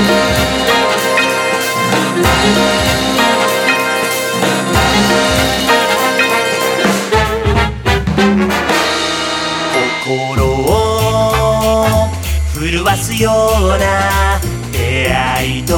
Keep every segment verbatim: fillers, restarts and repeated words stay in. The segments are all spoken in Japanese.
心を震わすような出会いと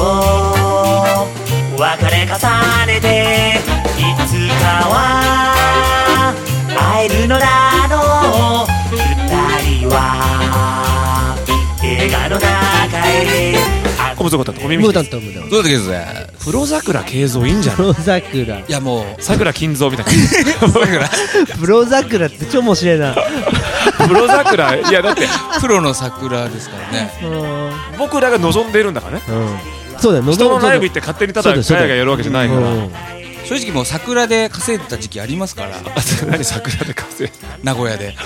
別れ重ねていつかは会えるのだろう。二人は映画の中へ。 おむつごたと小耳ムーです。 タントムーどうだけどね。 プロ桜慶三いいんじゃない？ プロ桜いやもう桜金蔵みたいな。 プロ桜って超面白いな。 プロ桜、いやだってプロの桜ですからね。 うん僕らが望んでいるんだからね。 うん、そうだよ。 人のライブ行って勝手にただガヤガヤやるわけじゃないから。 うん正直もう桜で稼いでた時期ありますから。 何桜で稼い名古屋で。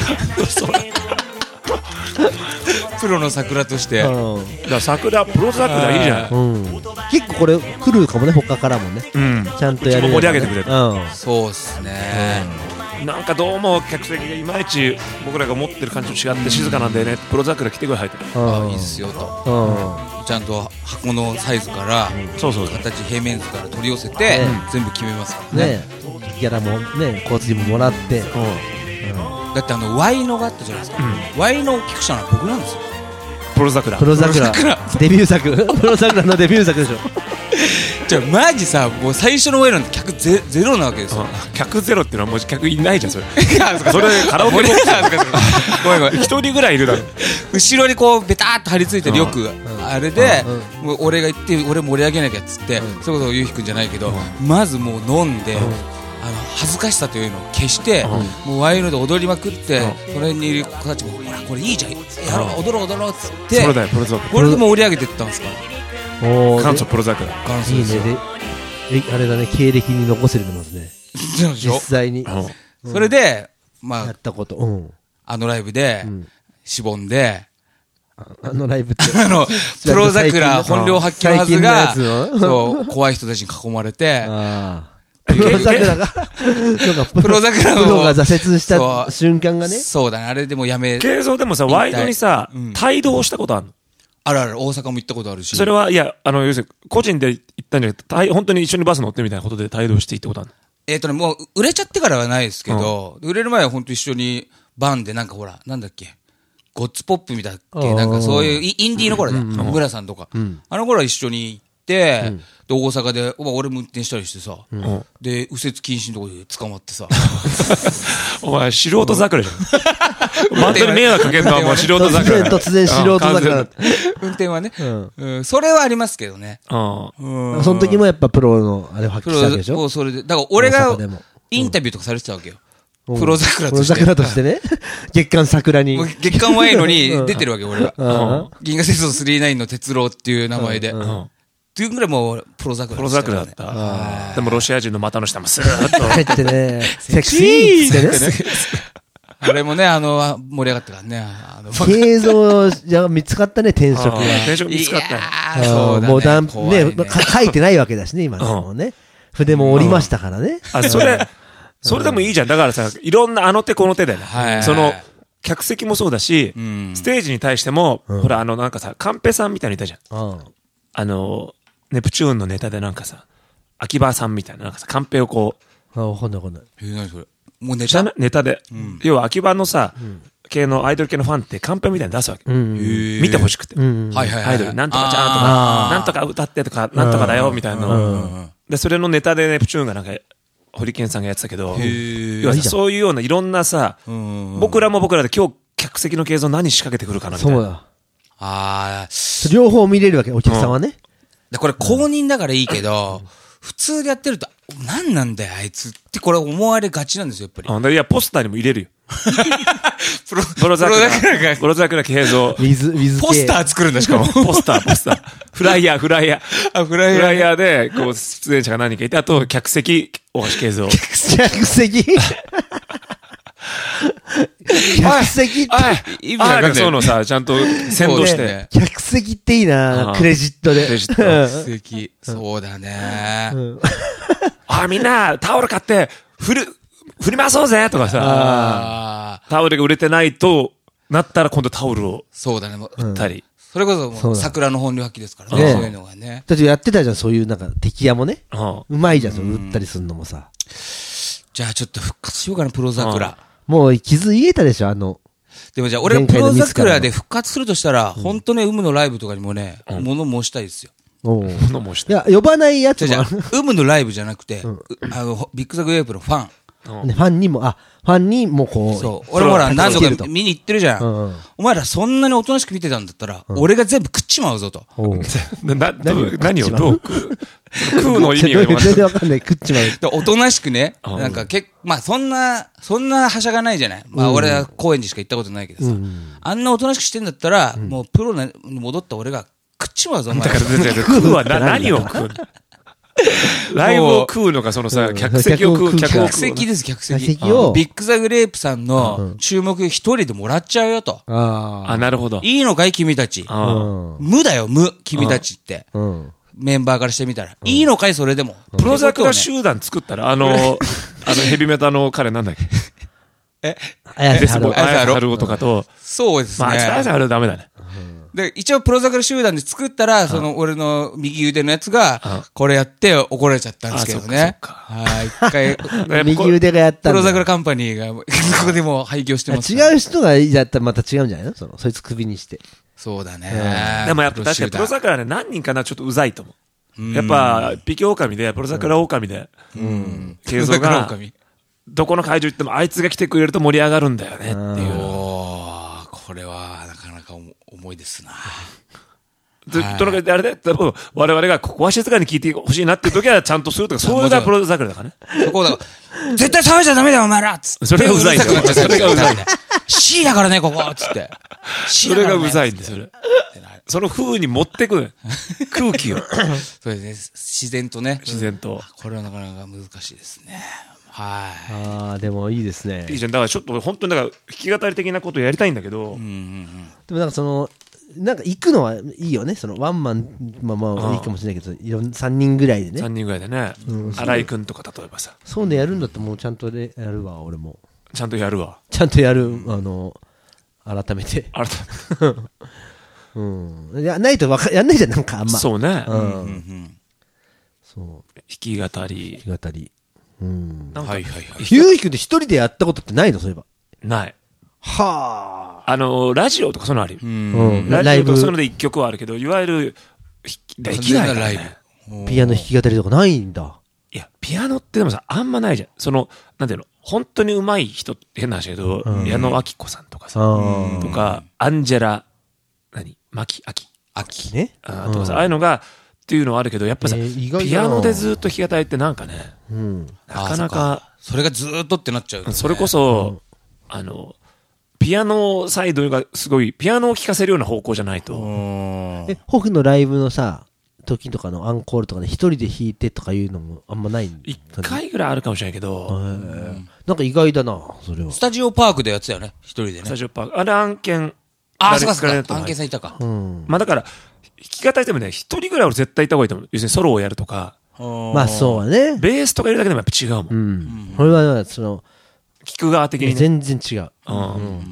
プロの桜として。 うんだから桜、プロ桜いいじゃん。 うん、結構これ来るかもね、他からもね。 うん。 ちゃんとやる、 うちも盛り上げてくれる。 うん、 そうっすね。 なんかどうも客席がいまいち僕らが思ってる感じと違って静かなんでね、プロ桜来てくれ入ってる。 あいいっすよと。 うん、 ちゃんと箱のサイズからそうそう。 形平面図から取り寄せて全部決めますからね。 ね、ギャラもね、交通費ももらって、 だってあのワイのがあったじゃないですか。ワイの大きくしたのは僕なんですよ。 プロ桜。 プロ桜デビュー作、プロ桜のデビュー作でしょ。 じゃあマジさ、もう最初のワイなんて客ゼゼロなわけですよ。 客ゼロっていうのはもう客いないじゃんそれ。 そそれカラオケボックスごめんごめん。 一人ぐらいいるだろ。 後ろにこうベターっと張り付いてるよくあれで、もう俺が行って俺盛り上げなきゃっつって、それこそゆうひくんじゃないけど、まずもう飲んで、あの恥ずかしさというのを消して、もうワイので踊りまくって、その辺にいる子たちもほらこれいいじゃん、やろう踊ろう踊ろうっつって、 それだよプロ桜。 これで盛り上げてったんですから。 おー元祖プロ桜。 いいね。で、あれだね、経歴に残せるのますね。実際にそれでまあやったこと、うん、 あのライブでしぼんで、 あのライブってあのプロ桜本領発揮のはずが、 最近のやつのそう怖い人たちに囲まれて、 あプロ桜がプロ桜プロが挫折した瞬間がね。 そうだね、あれでもやめ。 慶三でもさワイドにさ帯同したことあるの？ あるある、大阪も行ったことあるし。 それはいやあの要するに個人で行ったんじゃなくて本当に一緒にバス乗ってみたいなことで帯同して行ったことあるの？ えっとねもう売れちゃってからはないですけど、売れる前は本当一緒にバンでなんかほらなんだっけゴッツポップみたいななんかそういうインディーの頃でグラさんとかあの頃は一緒に行って、で大阪で俺も運転したりしてさ、で右折禁止のところで捕まってさ、 お前素人桜じゃん。本当に迷惑かけるのはもう素人桜。 突然突然素人桜。 運転はね、うんそれはありますけどね。 その時もやっぱプロのあれを発揮したわけでしょ。 それでだから俺がインタビューとかされてたわけよ。プロ桜として。 プロ桜としてね。月刊桜に。 月刊ワイのに出てるわけ、俺は。銀河鉄道スリーナインの哲郎っていう名前で。っていうぐらいもうプロ桜。 プロ桜だった。でもロシア人の股の下もスーッと。 入ってね。セクシーってね。 あれもね、あの、盛り上がったからね。 映像じゃ見つかったね、転職が。 転職見つかったよ。 そうだね。もうだん、ね、書いてないわけだしね、今もね。筆も折りましたからね。 あ、それ、それでもいいじゃん。だからさ、いろんなあの手この手だよね。その、客席もそうだし、ステージに対しても、ほら、あの、なんかさ、カンペさんみたいにいたじゃん。あの、ネプチューンのネタでなんかさ、秋葉さんみたいな、なんかさ、カンペをこう。 あ、わかんないわかんない。 え、何それ。もうネタネタで。要は秋葉のさ、系のアイドル系のファンってカンペみたいに出すわけ。見てほしくて。アイドル、なんとかちゃんとか、なんとか歌ってとか、なんとかだよ、みたいなの。で、それのネタでネプチューンがなんか、ホリケンさんがやってたけど、要はそういうようないろんなさ、僕らも僕らで今日客席の映像何仕掛けてくるかなみたいな。そうだ。 ああ。 両方見れるわけ、お客さんはね。 これ公認だからいいけど、普通でやってると、何なんだよ、あいつってこれ思われがちなんですよ、やっぱり。 いや、ポスターにも入れるよ。 プロ、 プロ桜が。プロ桜慶三。 ウィズ、ウィズポスター作るんだ、しかも。 ポスター、ポスター。フライヤー、フライヤー。 あ、フライヤー。 フライヤーで、こう、出演者が何人かいて、あと、客席、大橋慶三。 客席客席って。 意味わかんない。そうのさ、ちゃんと先導して。 客席っていいな、クレジットで。 クレジット。 客席。そうだね。 あ、みんな、タオル買って、振る、振り回そうぜとかさ、タオルが売れてないとなったら今度タオルを。 そうだね、 売ったり。 そそれこそもう桜の本領発揮ですからね、そういうのがね。 だってやってたじゃん、そういうなんか敵屋もね。うまいじゃん、その売ったりするのもさ。 じゃあちょっと復活しようかな、プロ桜。 もう傷癒えたでしょ、あの。 でもじゃあ俺プロ桜で復活するとしたら、本当ね、ウムのライブとかにもね、物申したいですよ。 物申したい。いや、呼ばないやつも。 ウムのライブじゃなくて、あの、ビッグザグウェーブのファン。 ファンにも、あ、ファンにもこう。 そう。俺もほら、何度か見に行ってるじゃん。お前らそんなにおとなしく見てたんだったら、俺が全部食っちまうぞと。 何をどう食うの意味が全然わかんない。食っちまう。 おとなしくね、なんか結構、まあそんな、そんなはしゃがないじゃない。まあ俺は高円寺しか行ったことないけどさ。あんなおとなしくしてんだったら、もうプロに戻った俺が食っちまうぞ、お前。 だから全然食うは何を食うライブを食うのか、そのさ、客席を食う、 客席です、客席。ビッグザグレープさんの注目一人でもらっちゃうよと。 あ、なるほど。 いいのかい君たち。無だよ、無、君たちって。メンバーからしてみたら。いいのかいそれでも。 プロザクラ集団作ったら、あの、あのヘビメタの彼なんだっけえ綾瀬はるおとかと。 そうですね。 まあ、綾瀬はるおダメだね。 で、一応プロザクラ集団で作ったら、その俺の右腕のやつが、これやって怒られちゃったんですけどね。はい、一回。 右腕がやったんだ。 プロザクラカンパニーが、ここでも廃業してます。 違う人がやったらまた違うんじゃないのその、そいつ首にして。 そうだね。 でもやっぱ確かにプロザクラね、何人かなちょっとうざいと思う。やっぱ、ピキオオカミで、プロザクラオオカミで、慶三が、どこの会場行ってもあいつが来てくれると盛り上がるんだよねっていう。 これは、なかなか重いですな。 とにかくあれで、多分我々がここは静かに聞いてほしいなっていう時はちゃんとするとか、そういうのがプロザクラだからね。 そこだから、絶対騒いじゃダメだよ、お前らっつって。 それがうざいんだよ。 それがうざい。C だからね、ここつって。 それがうざいんですよ。その風に持ってく空気を。 そうですね。自然とね。 自然と。 これはなかなか難しいですね。はい。 ああ、でもいいですね。 いいじゃん。だからちょっと本当にだから弾き語り的なことをやりたいんだけど。 でもなんかその、なんか行くのはいいよね。そのワンマン、まあまあいいかもしれないけど、いろんなさんにんぐらいでね。 さんにんぐらいでね。新井くんとか例えばさ。 そうね、やるんだったらもうちゃんとでやるわ、俺も。 ちゃんとやるわ。 ちゃんとやる、あの、改めて。 改めて。 うん。や、ないとわか、やんないじゃん、なんかあんま。 そうね。 うん。そう。 弾き語り。 弾き語り。うん。 はいはいはい。 ゆうひくんって一人でやったことってないのそういえば。 ない。 はあ。あの、ラジオとかそういうのあるよ。うん。ラジオとかそういうので一曲はあるけど、いわゆる、できないライブ。ピアノ弾き語りとかないんだ。 いや、ピアノってでもさ、あんまないじゃん。その、なんていうの、本当に上手い人って変な話だけど、矢野明子さんとかさ、とか、アンジェラ、何マキ、アキ。 アキね。 あとかさ、ああいうのが、っていうのはあるけど、やっぱさ、ピアノでずっと弾き語りってなんかね、なかなか、 それがずっとってなっちゃう。 それこそ、あの、ピアノサイドがすごい、ピアノを聴かせるような方向じゃないと。 え、ホフのライブのさ、時とかのアンコールとかで一人で弾いてとかいうのもあんまないん一回ぐらいあるかもしれないけど、 なんか意外だな、それは。 スタジオパークでやってたよね、一人でね。 スタジオパーク。あれ案件、 ああ、そうかそうか。案件さんいたか。 まあだから、弾き語りでもね、一人ぐらい俺絶対いた方がいいと思う。要するにソロをやるとか。 まあそうね。 ベースとかいるだけでもやっぱ違うもん。 うん。これは、その、 聞く側的に。 全然違う。うん。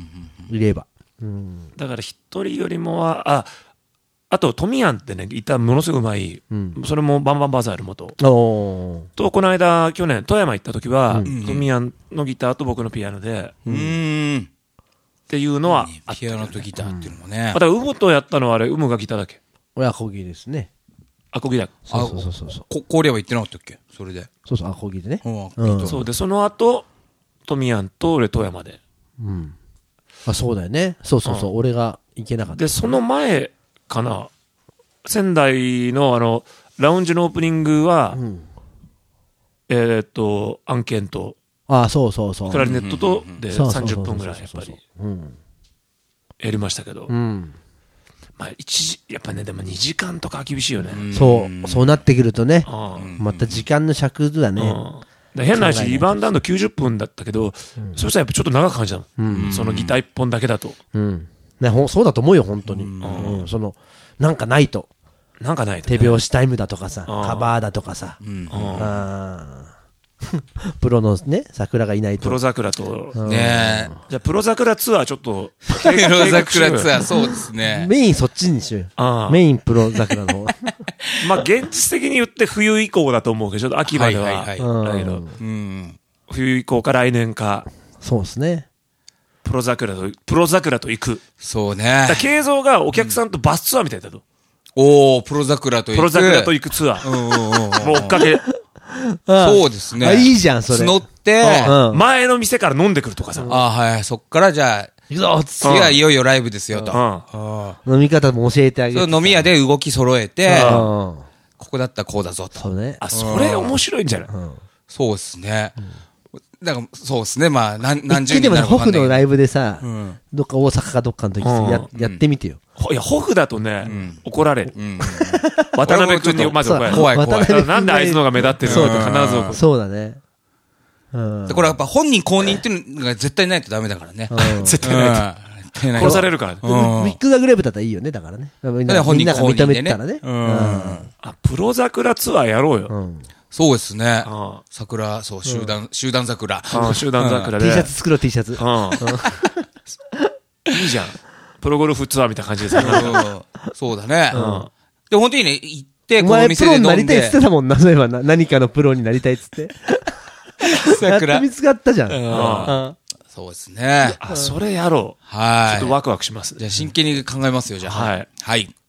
いれば。 だから一人よりもは、あ、あと、トミヤンってね、ギターものすごいうまい。それもバンバンバザール元。と、この間、去年、富山行った時は、トミヤンのギターと僕のピアノで、っていうのは、 ピアノとギターっていうのもね。 また、ウムとやったのはあれ、ウムがギターだっけ？ 俺、アコギですね。 アコギだ。 そうそうそうそう。 こ、氷は言ってなかったっけ？それで。 そうそう、アコギでね。 そうで、その後、トミヤンと俺、富山で。 うん。あ、そうだよね。そうそうそう、俺が行けなかった。 で、その前かな、仙台のあの、ラウンジのオープニングは、えっと、案件と、 ああ、そうそうそう。 クラリネットと、で、さんじゅっぷんぐらい、やっぱり、やりましたけど、まあ、一時、やっぱね、でもにじかんとか厳しいよね。 そう、そうなってくるとね、また時間の尺だね。 変な話、リバウンドきゅうじゅっぷんだったけど、そしたらやっぱちょっと長く感じたの。そのギターいっぽんだけだと。 ね、そうだと思うよ、本当に。その、なんかないと。 なんかないと。 手拍子タイムだとかさ、カバーだとかさ。 プロのね、桜がいないと。 プロ桜と。 ねえ。 じゃあ、プロ桜ツアーちょっと。 プロ桜ツアー、そうですね。 メインそっちにしよう。メインプロ桜の。 まあ、現実的に言って冬以降だと思うけど、ちょっと秋までは。はいはいはい。冬以降か来年か。 そうですね。 プロ桜と、プロ桜と行く。 そうね。 慶三がお客さんとバスツアーみたいだと。 おー、プロ桜と行く。 プロ桜と行くツアー。もう追っかけ。 そうですね。 あ、いいじゃん、それ。 募って、 前の店から飲んでくるとかさ。 あはい。そっからじゃあ、行くぞ次はいよいよライブですよと。 飲み方も教えてあげて。飲み屋で動き揃えて、ここだったらこうだぞと。 そうね。 あ、それ面白いんじゃないそうですね。だから、そうですね。まあ、何、何十人でもね、ホフのライブでさ、どっか大阪かどっかの時やってみてよ。 いや、ホフだとね、怒られる。渡辺君にまず怒られる。 怖い怖い。 なんであいつのが目立ってるのって必ず怒る。 そうだね。 これやっぱ本人公認っていうのが絶対ないとダメだからね。 絶対ない。殺されるからね。 ビッグザグレープだったらいいよね、だからね。みんなが認めてたらね。 あ、プロ桜ツアーやろうよ。 そうですね。桜、そう、集団、集団桜。 集団桜で。 T シャツ作ろう、T シャツ。 いいじゃん。プロゴルフツアーみたいな感じですよね。 そうだね。で、本当にね、行って、この店で飲んで。 お前プロになりたいっつってたもんな、そういえばな。何かのプロになりたいっつって。桜。やっと見つかったじゃん。 そうですね。 あ、それやろう。 はい。 ちょっとワクワクします。 じゃあ真剣に考えますよ、じゃあ。 はい。 はい。